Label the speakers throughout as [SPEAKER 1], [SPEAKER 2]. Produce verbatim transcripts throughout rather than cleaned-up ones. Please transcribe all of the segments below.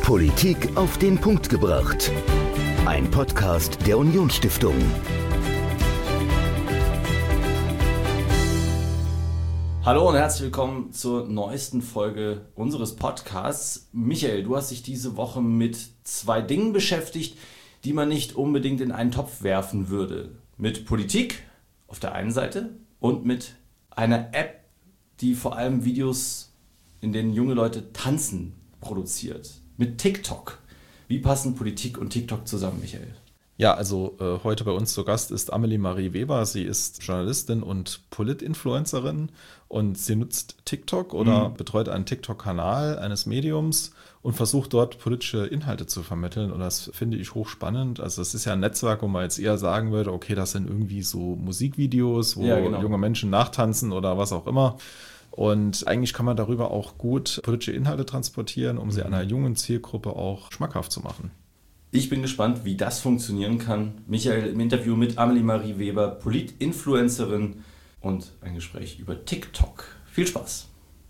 [SPEAKER 1] Politik auf den Punkt gebracht. Ein Podcast der Unionsstiftung.
[SPEAKER 2] Hallo und herzlich willkommen zur neuesten Folge unseres Podcasts. Michael, du hast dich diese Woche mit zwei Dingen beschäftigt, die man nicht unbedingt in einen Topf werfen würde. Mit Politik auf der einen Seite und mit einer App, die vor allem Videos, in denen junge Leute tanzen, produziert. Mit TikTok. Wie passen Politik und TikTok zusammen, Michael?
[SPEAKER 3] Ja, also äh, heute bei uns zu Gast ist Amelie Marie Weber. Sie ist Journalistin und Polit-Influencerin und sie nutzt TikTok oder mhm. betreut einen TikTok-Kanal eines Mediums und versucht dort politische Inhalte zu vermitteln. Und das finde ich hochspannend. Also es ist ja ein Netzwerk, wo man jetzt eher sagen würde, okay, das sind irgendwie so Musikvideos, wo ja, genau. junge Menschen nachtanzen oder was auch immer. Und eigentlich kann man darüber auch gut politische Inhalte transportieren, um sie einer jungen Zielgruppe auch schmackhaft zu machen.
[SPEAKER 2] Ich bin gespannt, wie das funktionieren kann. Michael im Interview mit Amelie Marie Weber, Polit-Influencerin und ein Gespräch über TikTok. Viel Spaß!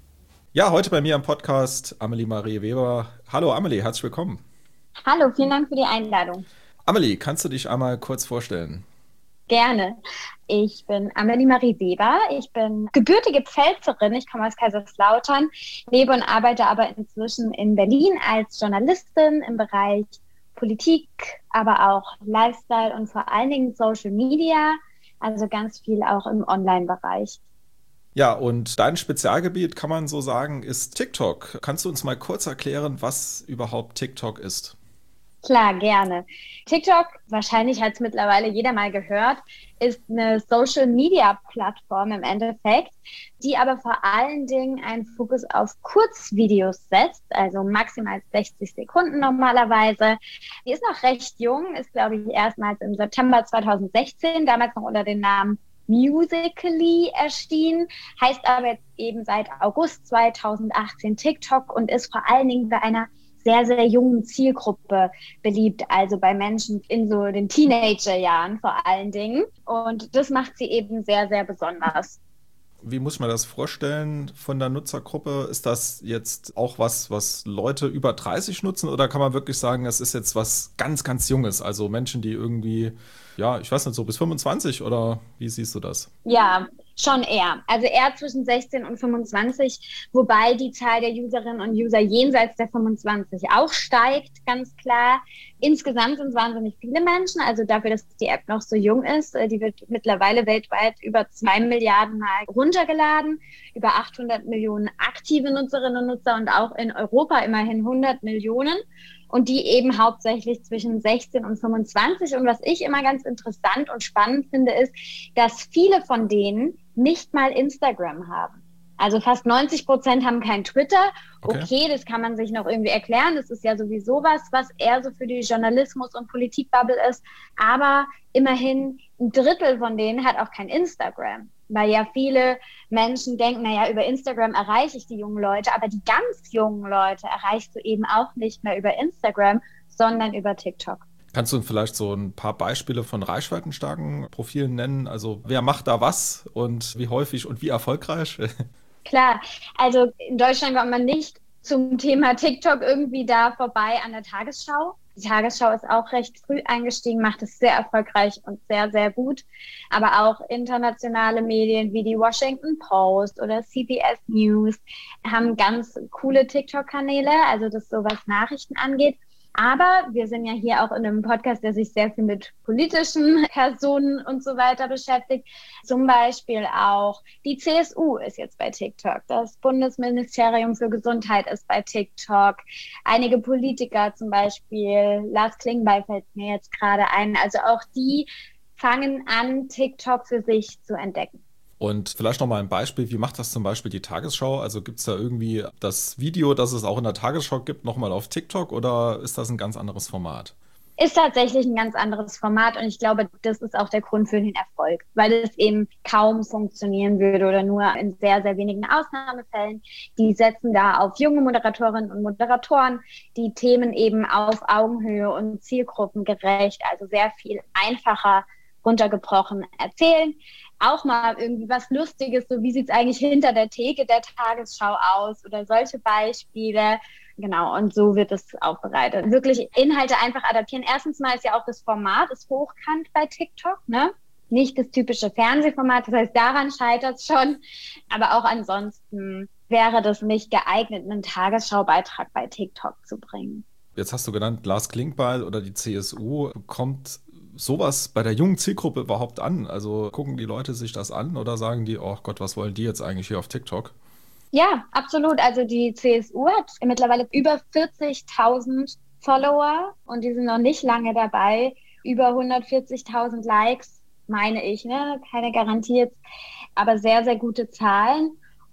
[SPEAKER 3] Ja, heute bei mir am Podcast Amelie Marie Weber. Hallo Amelie, herzlich willkommen.
[SPEAKER 4] Hallo, vielen Dank für die Einladung.
[SPEAKER 3] Amelie, kannst du dich einmal kurz vorstellen?
[SPEAKER 4] Gerne. Ich bin Amelie Marie Weber. Ich bin gebürtige Pfälzerin. Ich komme aus Kaiserslautern, lebe und arbeite aber inzwischen in Berlin als Journalistin im Bereich Politik, aber auch Lifestyle und vor allen Dingen Social Media, also ganz viel auch im Online-Bereich.
[SPEAKER 3] Ja, und dein Spezialgebiet, kann man so sagen, ist TikTok. Kannst du uns mal kurz erklären, was überhaupt TikTok ist?
[SPEAKER 4] Klar, gerne. TikTok, wahrscheinlich hat es mittlerweile jeder mal gehört, ist eine Social-Media-Plattform im Endeffekt, die aber vor allen Dingen einen Fokus auf Kurzvideos setzt, also maximal sechzig Sekunden normalerweise. Die ist noch recht jung, ist, glaube ich, erstmals im September zweitausendsechzehn, damals noch unter dem Namen Musical.ly erschienen, heißt aber jetzt eben seit August zweitausendachtzehn TikTok und ist vor allen Dingen bei einer sehr, sehr jungen Zielgruppe beliebt, also bei Menschen in so den Teenagerjahren vor allen Dingen. Und das macht sie eben sehr, sehr besonders.
[SPEAKER 3] Wie muss man das vorstellen von der Nutzergruppe? Ist das jetzt auch was, was Leute über dreißig nutzen oder kann man wirklich sagen, es ist jetzt was ganz, ganz Junges? Also Menschen, die irgendwie, ja, ich weiß nicht, so bis fünfundzwanzig oder wie siehst du das?
[SPEAKER 4] Ja, schon eher. Also eher zwischen sechzehn und fünfundzwanzig, wobei die Zahl der Userinnen und User jenseits der fünfundzwanzig auch steigt, ganz klar. Insgesamt sind es wahnsinnig viele Menschen, also dafür, dass die App noch so jung ist. Die wird mittlerweile weltweit über zwei Milliarden Mal runtergeladen, über achthundert Millionen aktive Nutzerinnen und Nutzer und auch in Europa immerhin hundert Millionen. Und die eben hauptsächlich zwischen sechzehn und fünfundzwanzig. Und was ich immer ganz interessant und spannend finde, ist, dass viele von denen nicht mal Instagram haben. Also fast neunzig Prozent haben kein Twitter. Okay. okay, das kann man sich noch irgendwie erklären. Das ist ja sowieso was, was eher so für die Journalismus- und Politikbubble ist. Aber immerhin ein Drittel von denen hat auch kein Instagram. Weil ja viele Menschen denken, naja, über Instagram erreiche ich die jungen Leute, aber die ganz jungen Leute erreichst du eben auch nicht mehr über Instagram, sondern über TikTok.
[SPEAKER 3] Kannst du vielleicht so ein paar Beispiele von reichweitenstarken Profilen nennen? Also wer macht da was und wie häufig und wie erfolgreich?
[SPEAKER 4] Klar, also in Deutschland kommt man nicht zum Thema TikTok irgendwie da vorbei an der Tagesschau. Die Tagesschau ist auch recht früh eingestiegen, macht es sehr erfolgreich und sehr, sehr gut. Aber auch internationale Medien wie die Washington Post oder C B S News haben ganz coole TikTok-Kanäle, also das so was Nachrichten angeht. Aber wir sind ja hier auch in einem Podcast, der sich sehr viel mit politischen Personen und so weiter beschäftigt. Zum Beispiel auch die C S U ist jetzt bei TikTok. Das Bundesministerium für Gesundheit ist bei TikTok. Einige Politiker, zum Beispiel Lars Klingbeil fällt mir jetzt gerade ein. Also auch die fangen an, TikTok für sich zu entdecken.
[SPEAKER 3] Und vielleicht nochmal ein Beispiel, wie macht das zum Beispiel die Tagesschau? Also gibt es da irgendwie das Video, das es auch in der Tagesschau gibt, nochmal auf TikTok oder ist das ein ganz anderes Format?
[SPEAKER 4] Ist tatsächlich ein ganz anderes Format und ich glaube, das ist auch der Grund für den Erfolg, weil es eben kaum funktionieren würde oder nur in sehr, sehr wenigen Ausnahmefällen. Die setzen da auf junge Moderatorinnen und Moderatoren, die Themen eben auf Augenhöhe und zielgruppengerecht, also sehr viel einfacher runtergebrochen erzählen. Auch mal irgendwie was Lustiges, so wie sieht es eigentlich hinter der Theke der Tagesschau aus oder solche Beispiele. Genau, und so wird es aufbereitet. Wirklich Inhalte einfach adaptieren. Erstens mal ist ja auch das Format ist hochkant bei TikTok, ne? Nicht das typische Fernsehformat, das heißt, daran scheitert es schon. Aber auch ansonsten wäre das nicht geeignet, einen Tagesschaubeitrag bei TikTok zu bringen.
[SPEAKER 3] Jetzt hast du genannt, Lars Klingbeil oder die C S U. Kommt sowas bei der jungen Zielgruppe überhaupt an? Also gucken die Leute sich das an oder sagen die, oh Gott, was wollen die jetzt eigentlich hier auf TikTok?
[SPEAKER 4] Ja, absolut. Also die C S U hat mittlerweile über vierzigtausend Follower und die sind noch nicht lange dabei. Über hundertvierzigtausend Likes, meine ich, ne? Keine Garantie jetzt, aber sehr, sehr gute Zahlen.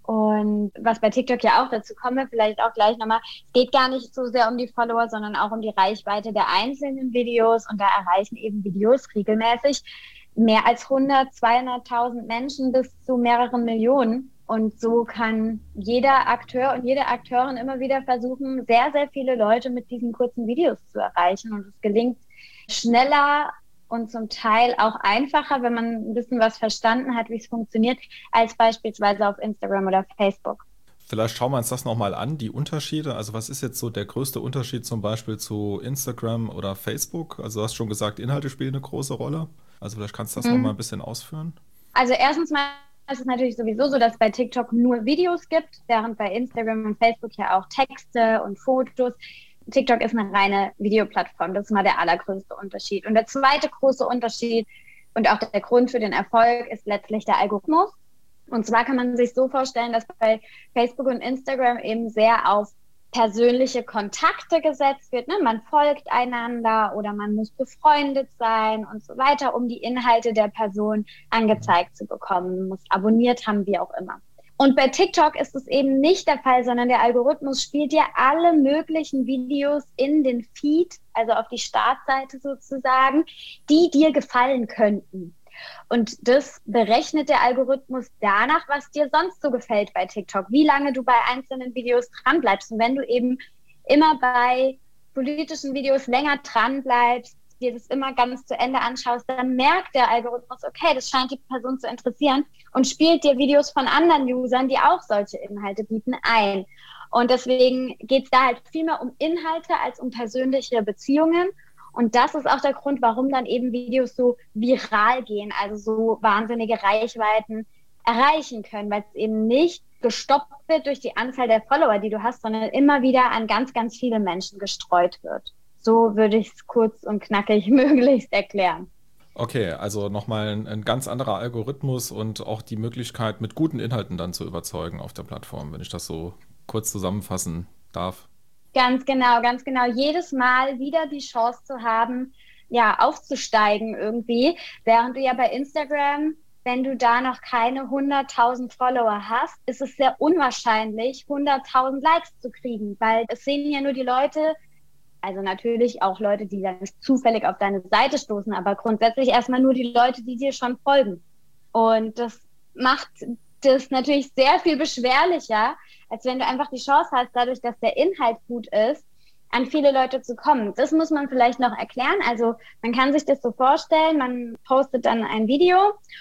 [SPEAKER 4] Und was bei TikTok ja auch dazu kommen wir vielleicht auch gleich nochmal, es geht gar nicht so sehr um die Follower, sondern auch um die Reichweite der einzelnen Videos. Und da erreichen eben Videos regelmäßig mehr als hundert, zweihunderttausend Menschen bis zu mehreren Millionen. Und so kann jeder Akteur und jede Akteurin immer wieder versuchen, sehr, sehr viele Leute mit diesen kurzen Videos zu erreichen. Und es gelingt schneller und zum Teil auch einfacher, wenn man ein bisschen was verstanden hat, wie es funktioniert, als beispielsweise auf Instagram oder Facebook.
[SPEAKER 3] Vielleicht schauen wir uns das nochmal an, die Unterschiede. Also was ist jetzt so der größte Unterschied zum Beispiel zu Instagram oder Facebook? Also du hast schon gesagt, Inhalte spielen eine große Rolle. Also vielleicht kannst du das mhm. nochmal ein bisschen ausführen.
[SPEAKER 4] Also erstens mal ist es natürlich sowieso so, dass es bei TikTok nur Videos gibt, während bei Instagram und Facebook ja auch Texte und Fotos. TikTok ist eine reine Videoplattform. Das ist mal der allergrößte Unterschied. Und der zweite große Unterschied und auch der Grund für den Erfolg ist letztlich der Algorithmus. Und zwar kann man sich so vorstellen, dass bei Facebook und Instagram eben sehr auf persönliche Kontakte gesetzt wird. Ne? Man folgt einander oder man muss befreundet sein und so weiter, um die Inhalte der Person angezeigt zu bekommen, muss abonniert haben, wie auch immer. Und bei TikTok ist es eben nicht der Fall, sondern der Algorithmus spielt dir alle möglichen Videos in den Feed, also auf die Startseite sozusagen, die dir gefallen könnten. Und das berechnet der Algorithmus danach, was dir sonst so gefällt bei TikTok, wie lange du bei einzelnen Videos dranbleibst. Und wenn du eben immer bei politischen Videos länger dranbleibst, dir das immer ganz zu Ende anschaust, dann merkt der Algorithmus, okay, das scheint die Person zu interessieren und spielt dir Videos von anderen Usern, die auch solche Inhalte bieten, ein. Und deswegen geht es da halt viel mehr um Inhalte als um persönliche Beziehungen. Und das ist auch der Grund, warum dann eben Videos so viral gehen, also so wahnsinnige Reichweiten erreichen können, weil es eben nicht gestoppt wird durch die Anzahl der Follower, die du hast, sondern immer wieder an ganz, ganz viele Menschen gestreut wird. So würde ich es kurz und knackig möglichst erklären.
[SPEAKER 3] Okay, also nochmal ein, ein ganz anderer Algorithmus und auch die Möglichkeit, mit guten Inhalten dann zu überzeugen auf der Plattform, wenn ich das so kurz zusammenfassen darf.
[SPEAKER 4] Ganz genau, ganz genau. Jedes Mal wieder die Chance zu haben, ja, aufzusteigen irgendwie, während du ja bei Instagram, wenn du da noch keine hunderttausend Follower hast, ist es sehr unwahrscheinlich, hunderttausend Likes zu kriegen, weil es sehen ja nur die Leute, also natürlich auch Leute, die dann zufällig auf deine Seite stoßen, aber grundsätzlich erstmal nur die Leute, die dir schon folgen. Und das macht das natürlich sehr viel beschwerlicher, als wenn du einfach die Chance hast, dadurch, dass der Inhalt gut ist, an viele Leute zu kommen. Das muss man vielleicht noch erklären. Also man kann sich das so vorstellen, man postet dann ein Video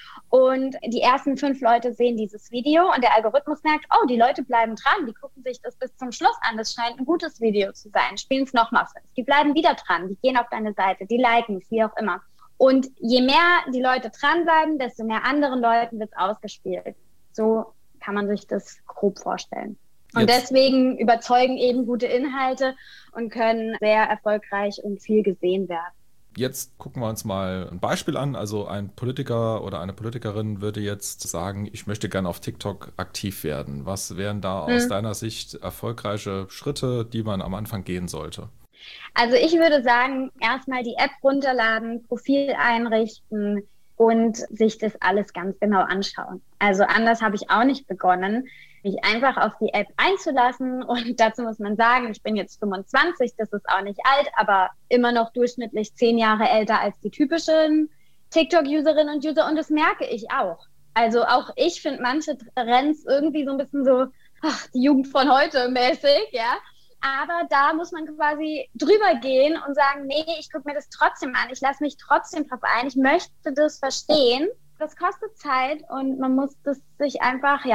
[SPEAKER 4] und die ersten fünf Leute sehen dieses Video und der Algorithmus merkt, oh, die Leute bleiben dran, die gucken sich das bis zum Schluss an, das scheint ein gutes Video zu sein, spielen es nochmal fünf. Die bleiben wieder dran, die gehen auf deine Seite, die liken es, wie auch immer. Und je mehr die Leute dranbleiben, desto mehr anderen Leuten wird es ausgespielt. So kann man sich das grob vorstellen. Und Jetzt. deswegen überzeugen eben gute Inhalte und können sehr erfolgreich und viel gesehen werden.
[SPEAKER 3] Jetzt gucken wir uns mal ein Beispiel an. Also ein Politiker oder eine Politikerin würde jetzt sagen, ich möchte gerne auf TikTok aktiv werden. Was wären da aus hm. deiner Sicht erfolgreiche Schritte, die man am Anfang gehen sollte?
[SPEAKER 4] Also ich würde sagen, erstmal die App runterladen, Profil einrichten und sich das alles ganz genau anschauen. Also anders habe ich auch nicht begonnen, mich einfach auf die App einzulassen. Und dazu muss man sagen, ich bin jetzt fünfundzwanzig, das ist auch nicht alt, aber immer noch durchschnittlich zehn Jahre älter als die typischen TikTok-Userinnen und User. Und das merke ich auch. Also auch ich finde manche Trends irgendwie so ein bisschen so, ach, die Jugend von heute mäßig, ja. Aber da muss man quasi drüber gehen und sagen, nee, ich gucke mir das trotzdem an, ich lasse mich trotzdem drauf ein, ich möchte das verstehen. Das kostet Zeit und man muss das sich einfach, ja,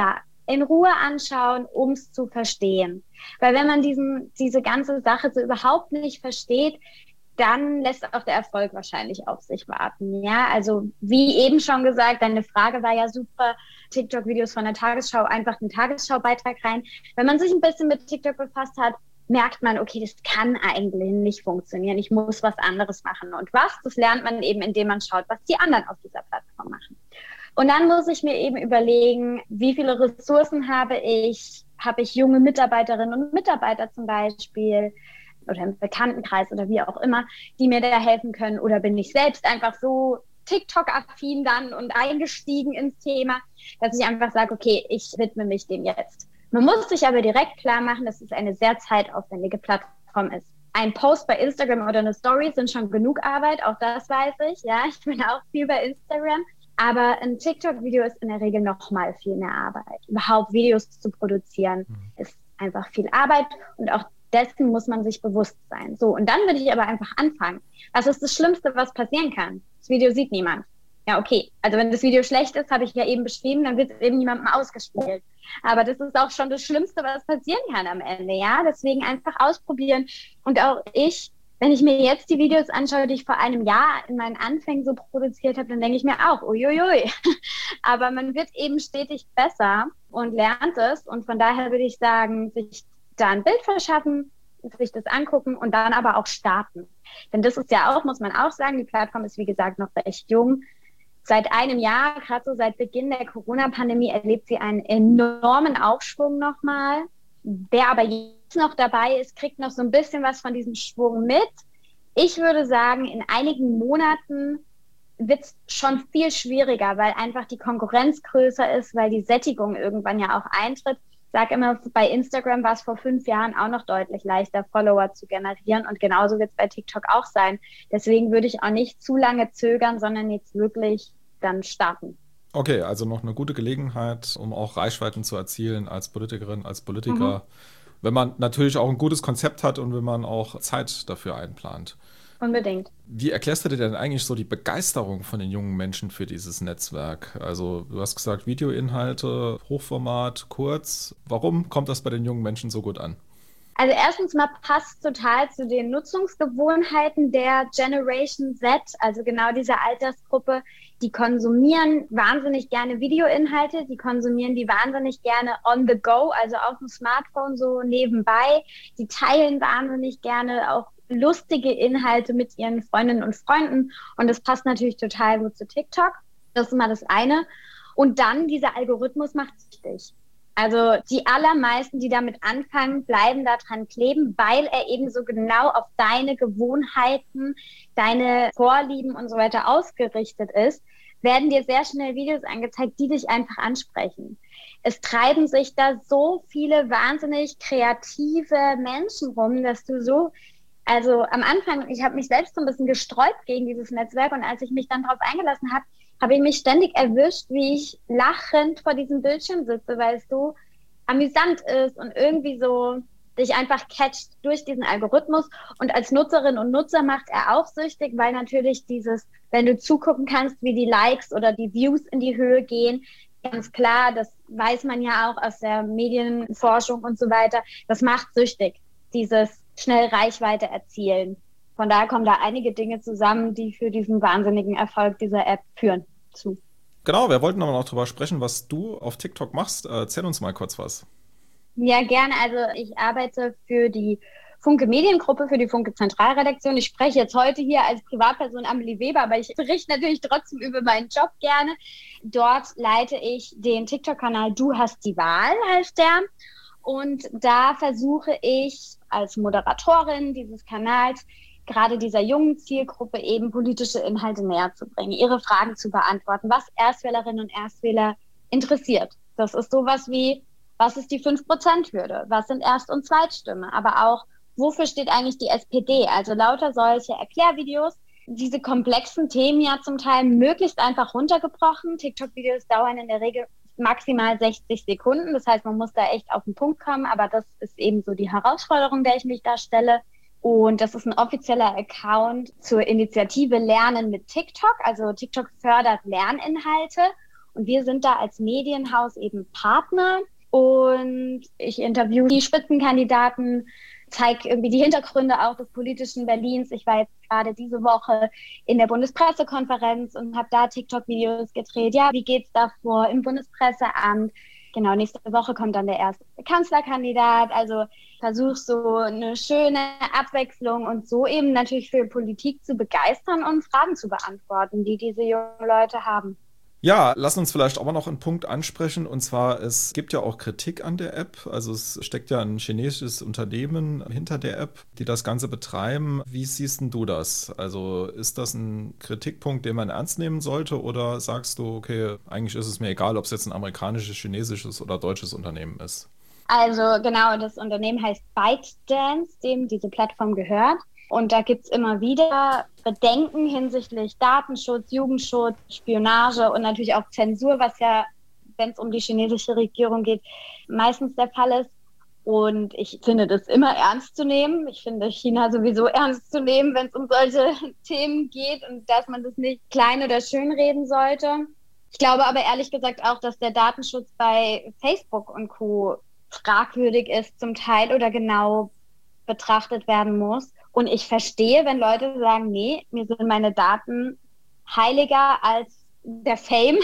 [SPEAKER 4] in Ruhe anschauen, um es zu verstehen. Weil wenn man diesen, diese ganze Sache so überhaupt nicht versteht, dann lässt auch der Erfolg wahrscheinlich auf sich warten. Ja, also wie eben schon gesagt, deine Frage war ja super, TikTok-Videos von der Tagesschau, einfach einen Tagesschaubeitrag rein. Wenn man sich ein bisschen mit TikTok befasst hat, merkt man, okay, das kann eigentlich nicht funktionieren. Ich muss was anderes machen. Und was, das lernt man eben, indem man schaut, was die anderen auf dieser Plattform machen. Und dann muss ich mir eben überlegen, wie viele Ressourcen habe ich? Habe ich junge Mitarbeiterinnen und Mitarbeiter zum Beispiel oder im Bekanntenkreis oder wie auch immer, die mir da helfen können? Oder bin ich selbst einfach so TikTok-affin dann und eingestiegen ins Thema, dass ich einfach sage, okay, ich widme mich dem jetzt. Man muss sich aber direkt klar machen, dass es eine sehr zeitaufwendige Plattform ist. Ein Post bei Instagram oder eine Story sind schon genug Arbeit, auch das weiß ich. Ja, ich bin auch viel bei Instagram. Aber ein TikTok-Video ist in der Regel noch mal viel mehr Arbeit. Überhaupt Videos zu produzieren, mhm. ist einfach viel Arbeit und auch dessen muss man sich bewusst sein. So, und dann würde ich aber einfach anfangen. Was ist das Schlimmste, was passieren kann? Das Video sieht niemand. Ja, okay. Also wenn das Video schlecht ist, habe ich ja eben beschrieben, dann wird es eben niemandem ausgespielt. Aber das ist auch schon das Schlimmste, was passieren kann am Ende, ja. Deswegen einfach ausprobieren. Und auch ich, wenn ich mir jetzt die Videos anschaue, die ich vor einem Jahr in meinen Anfängen so produziert habe, dann denke ich mir auch, uiuiui. Aber man wird eben stetig besser und lernt es. Und von daher würde ich sagen, sich da ein Bild verschaffen, sich das angucken und dann aber auch starten. Denn das ist ja auch, muss man auch sagen, die Plattform ist wie gesagt noch recht jung. Seit einem Jahr, gerade so seit Beginn der Corona-Pandemie, erlebt sie einen enormen Aufschwung nochmal. Wer aber jetzt noch dabei ist, kriegt noch so ein bisschen was von diesem Schwung mit. Ich würde sagen, in einigen Monaten wird es schon viel schwieriger, weil einfach die Konkurrenz größer ist, weil die Sättigung irgendwann ja auch eintritt. Ich sage immer, bei Instagram war es vor fünf Jahren auch noch deutlich leichter, Follower zu generieren und genauso wird es bei TikTok auch sein. Deswegen würde ich auch nicht zu lange zögern, sondern jetzt wirklich dann starten.
[SPEAKER 3] Okay, also noch eine gute Gelegenheit, um auch Reichweiten zu erzielen als Politikerin, als Politiker, mhm. wenn man natürlich auch ein gutes Konzept hat und wenn man auch Zeit dafür einplant.
[SPEAKER 4] Unbedingt.
[SPEAKER 3] Wie erklärst du dir denn eigentlich so die Begeisterung von den jungen Menschen für dieses Netzwerk? Also du hast gesagt, Videoinhalte, Hochformat, kurz. Warum kommt das bei den jungen Menschen so gut an?
[SPEAKER 4] Also erstens mal passt total zu den Nutzungsgewohnheiten der Generation Z, also genau dieser Altersgruppe. Die konsumieren wahnsinnig gerne Videoinhalte, die konsumieren die wahnsinnig gerne on the go, also auf dem Smartphone so nebenbei. Die teilen wahnsinnig gerne auch lustige Inhalte mit ihren Freundinnen und Freunden und das passt natürlich total gut zu TikTok. Das ist mal das eine. Und dann, dieser Algorithmus macht süchtig. Also die allermeisten, die damit anfangen, bleiben da dran kleben, weil er eben so genau auf deine Gewohnheiten, deine Vorlieben und so weiter ausgerichtet ist, werden dir sehr schnell Videos angezeigt, die dich einfach ansprechen. Es treiben sich da so viele wahnsinnig kreative Menschen rum, dass du so, also am Anfang, ich habe mich selbst so ein bisschen gesträubt gegen dieses Netzwerk und als ich mich dann darauf eingelassen habe, habe ich mich ständig erwischt, wie ich lachend vor diesem Bildschirm sitze, weil es so amüsant ist und irgendwie so dich einfach catcht durch diesen Algorithmus. Und als Nutzerinnen und Nutzer macht er auch süchtig, weil natürlich dieses, wenn du zugucken kannst, wie die Likes oder die Views in die Höhe gehen, ganz klar, das weiß man ja auch aus der Medienforschung und so weiter, das macht süchtig, dieses schnell Reichweite erzielen. Von daher kommen da einige Dinge zusammen, die für diesen wahnsinnigen Erfolg dieser App führen zu.
[SPEAKER 3] Genau, wir wollten aber noch drüber sprechen, was du auf TikTok machst. Erzähl uns mal kurz was.
[SPEAKER 4] Ja, gerne. Also ich arbeite für die Funke Mediengruppe, für die Funke Zentralredaktion. Ich spreche jetzt heute hier als Privatperson Amelie Weber, aber ich berichte natürlich trotzdem über meinen Job gerne. Dort leite ich den TikTok-Kanal Du hast die Wahl, heißt der. Und da versuche ich als Moderatorin dieses Kanals gerade dieser jungen Zielgruppe eben politische Inhalte näher zu bringen, ihre Fragen zu beantworten, was Erstwählerinnen und Erstwähler interessiert. Das ist sowas wie, was ist die fünf Prozent Hürde? Was sind Erst- und Zweitstimme? Aber auch, wofür steht eigentlich die S P D? Also lauter solche Erklärvideos. Diese komplexen Themen ja zum Teil möglichst einfach runtergebrochen. TikTok-Videos dauern in der Regel maximal sechzig Sekunden. Das heißt, man muss da echt auf den Punkt kommen. Aber das ist eben so die Herausforderung, der ich mich da stelle. Und das ist ein offizieller Account zur Initiative Lernen mit TikTok. Also TikTok fördert Lerninhalte und wir sind da als Medienhaus eben Partner. Und ich interviewe die Spitzenkandidaten, zeige irgendwie die Hintergründe auch des politischen Berlins. Ich war jetzt gerade diese Woche in der Bundespressekonferenz und habe da TikTok-Videos gedreht. Ja, wie geht's da vor im Bundespresseamt? Genau, nächste Woche kommt dann der erste Kanzlerkandidat. Also versuche so eine schöne Abwechslung und so eben natürlich für Politik zu begeistern und Fragen zu beantworten, die diese jungen Leute haben.
[SPEAKER 3] Ja, lass uns vielleicht aber noch einen Punkt ansprechen, und zwar, es gibt ja auch Kritik an der App. Also es steckt ja ein chinesisches Unternehmen hinter der App, die das Ganze betreiben. Wie siehst denn du das? Also ist das ein Kritikpunkt, den man ernst nehmen sollte, oder sagst du, okay, eigentlich ist es mir egal, ob es jetzt ein amerikanisches, chinesisches oder deutsches Unternehmen ist?
[SPEAKER 4] Also genau, das Unternehmen heißt ByteDance, dem diese Plattform gehört. Und da gibt's immer wieder Bedenken hinsichtlich Datenschutz, Jugendschutz, Spionage und natürlich auch Zensur, was ja, wenn es um die chinesische Regierung geht, meistens der Fall ist. Und ich finde das immer ernst zu nehmen. Ich finde China sowieso ernst zu nehmen, wenn es um solche Themen geht und dass man das nicht klein oder schön reden sollte. Ich glaube aber ehrlich gesagt auch, dass der Datenschutz bei Facebook und Co. fragwürdig ist zum Teil oder genau betrachtet werden muss. Und ich verstehe, wenn Leute sagen, nee, mir sind meine Daten heiliger als der Fame,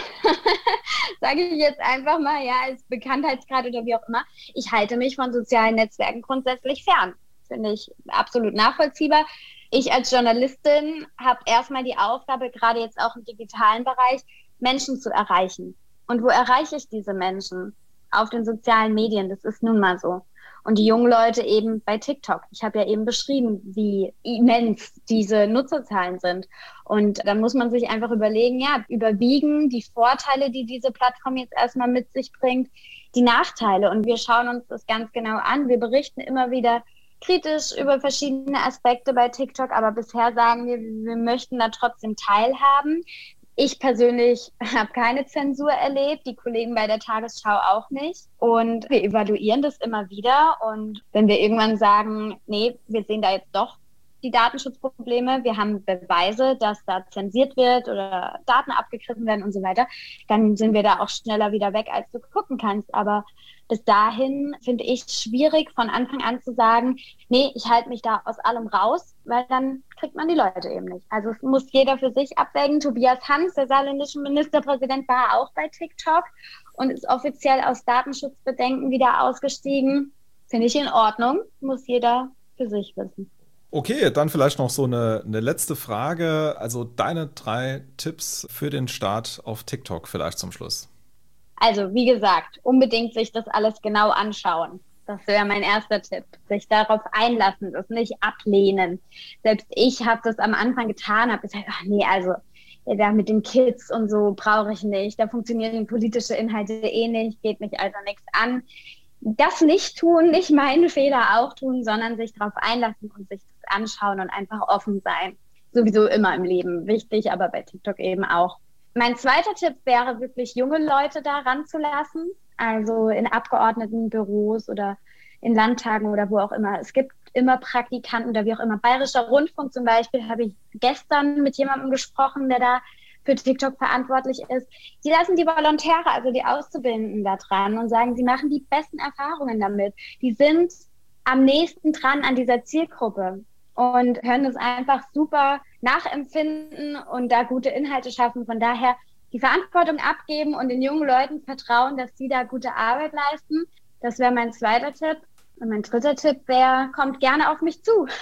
[SPEAKER 4] sage ich jetzt einfach mal, ja, als Bekanntheitsgrad oder wie auch immer. Ich halte mich von sozialen Netzwerken grundsätzlich fern. Finde ich absolut nachvollziehbar. Ich als Journalistin habe erstmal die Aufgabe, gerade jetzt auch im digitalen Bereich, Menschen zu erreichen. Und wo erreiche ich diese Menschen? Auf den sozialen Medien, das ist nun mal so. Und die jungen Leute eben bei TikTok. Ich habe ja eben beschrieben, wie immens diese Nutzerzahlen sind. Und dann muss man sich einfach überlegen, ja, überwiegen die Vorteile, die diese Plattform jetzt erstmal mit sich bringt, die Nachteile. Und wir schauen uns das ganz genau an. Wir berichten immer wieder kritisch über verschiedene Aspekte bei TikTok, aber bisher sagen wir, wir möchten da trotzdem teilhaben. Ich persönlich habe keine Zensur erlebt, die Kollegen bei der Tagesschau auch nicht. Und wir evaluieren das immer wieder. Und wenn wir irgendwann sagen, nee, wir sehen da jetzt doch die Datenschutzprobleme, wir haben Beweise, dass da zensiert wird oder Daten abgegriffen werden und so weiter, dann sind wir da auch schneller wieder weg, als du gucken kannst. Aber bis dahin finde ich es schwierig, von Anfang an zu sagen, nee, ich halte mich da aus allem raus, weil dann kriegt man die Leute eben nicht. Also es muss jeder für sich abwägen. Tobias Hans, der saarländische Ministerpräsident, war auch bei TikTok und ist offiziell aus Datenschutzbedenken wieder ausgestiegen. Finde ich in Ordnung, muss jeder für sich wissen.
[SPEAKER 3] Okay, dann vielleicht noch so eine, eine letzte Frage. Also deine drei Tipps für den Start auf TikTok vielleicht zum Schluss.
[SPEAKER 4] Also wie gesagt, unbedingt sich das alles genau anschauen. Das wäre mein erster Tipp. Sich darauf einlassen, das nicht ablehnen. Selbst ich habe das am Anfang getan, habe gesagt, ach nee, also da mit den Kids und so brauche ich nicht. Da funktionieren politische Inhalte eh nicht, geht mich also nichts an. Das nicht tun, nicht meine Fehler auch tun, sondern sich darauf einlassen und sich das anschauen und einfach offen sein. Sowieso immer im Leben wichtig, aber bei TikTok eben auch. Mein zweiter Tipp wäre wirklich, junge Leute da ranzulassen, also in Abgeordnetenbüros oder in Landtagen oder wo auch immer. Es gibt immer Praktikanten oder wie auch immer. Bayerischer Rundfunk zum Beispiel habe ich gestern mit jemandem gesprochen, der da für TikTok verantwortlich ist. Die lassen die Volontäre, also die Auszubildenden da dran und sagen, sie machen die besten Erfahrungen damit. Die sind am nächsten dran an dieser Zielgruppe und können es einfach super nachempfinden und da gute Inhalte schaffen. Von daher die Verantwortung abgeben und den jungen Leuten vertrauen, dass sie da gute Arbeit leisten. Das wäre mein zweiter Tipp. Und mein dritter Tipp wäre, kommt gerne auf mich zu.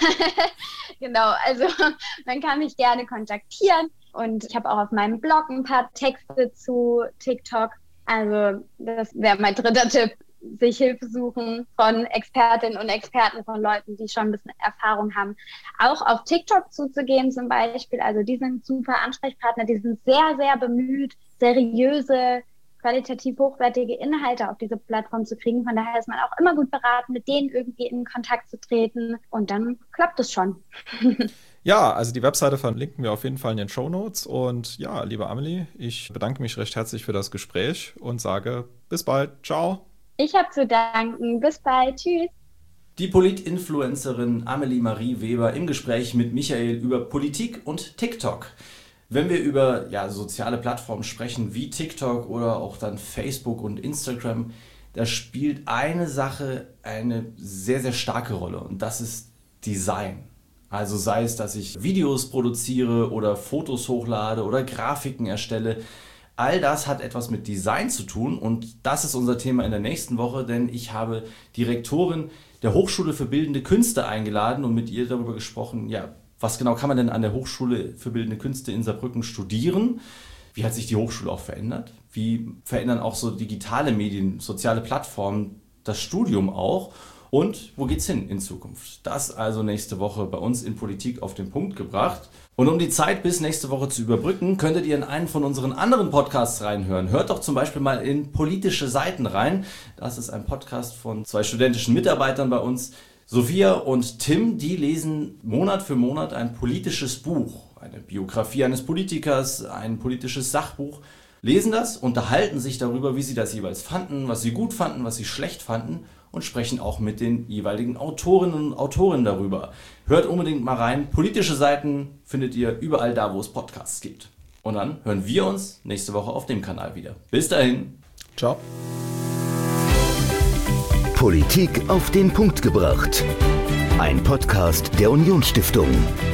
[SPEAKER 4] Genau, also man kann mich gerne kontaktieren. Und ich habe auch auf meinem Blog ein paar Texte zu TikTok. Also das wäre mein dritter Tipp, sich Hilfe suchen von Expertinnen und Experten, von Leuten, die schon ein bisschen Erfahrung haben. Auch auf TikTok zuzugehen zum Beispiel. Also die sind super Ansprechpartner, die sind sehr, sehr bemüht, seriöse, qualitativ hochwertige Inhalte auf diese Plattform zu kriegen. Von daher ist man auch immer gut beraten, mit denen irgendwie in Kontakt zu treten. Und dann klappt es schon.
[SPEAKER 3] Ja, also die Webseite verlinken wir auf jeden Fall in den Shownotes. Und ja, liebe Amelie, ich bedanke mich recht herzlich für das Gespräch und sage bis bald. Ciao.
[SPEAKER 4] Ich habe zu danken. Bis bald. Tschüss.
[SPEAKER 2] Die Polit-Influencerin Amelie Marie Weber im Gespräch mit Michael über Politik und TikTok. Wenn wir über ja, soziale Plattformen sprechen wie TikTok oder auch dann Facebook und Instagram, da spielt eine Sache eine sehr, sehr starke Rolle und das ist Design. Also sei es, dass ich Videos produziere oder Fotos hochlade oder Grafiken erstelle. All das hat etwas mit Design zu tun und das ist unser Thema in der nächsten Woche, denn ich habe die Rektorin der Hochschule für Bildende Künste eingeladen und mit ihr darüber gesprochen, ja, was genau kann man denn an der Hochschule für Bildende Künste in Saarbrücken studieren? Wie hat sich die Hochschule auch verändert? Wie verändern auch so digitale Medien, soziale Plattformen das Studium auch? Und wo geht's hin in Zukunft? Das also nächste Woche bei uns in Politik auf den Punkt gebracht. Und um die Zeit bis nächste Woche zu überbrücken, könntet ihr in einen von unseren anderen Podcasts reinhören. Hört doch zum Beispiel mal in Politische Seiten rein. Das ist ein Podcast von zwei studentischen Mitarbeitern bei uns. Sophia und Tim, die lesen Monat für Monat ein politisches Buch. Eine Biografie eines Politikers, ein politisches Sachbuch. Lesen das, unterhalten sich darüber, wie sie das jeweils fanden, was sie gut fanden, was sie schlecht fanden und sprechen auch mit den jeweiligen Autorinnen und Autoren darüber. Hört unbedingt mal rein. Politische Seiten findet ihr überall da, wo es Podcasts gibt. Und dann hören wir uns nächste Woche auf dem Kanal wieder. Bis dahin.
[SPEAKER 3] Ciao.
[SPEAKER 1] Politik auf den Punkt gebracht. Ein Podcast der Unionsstiftung.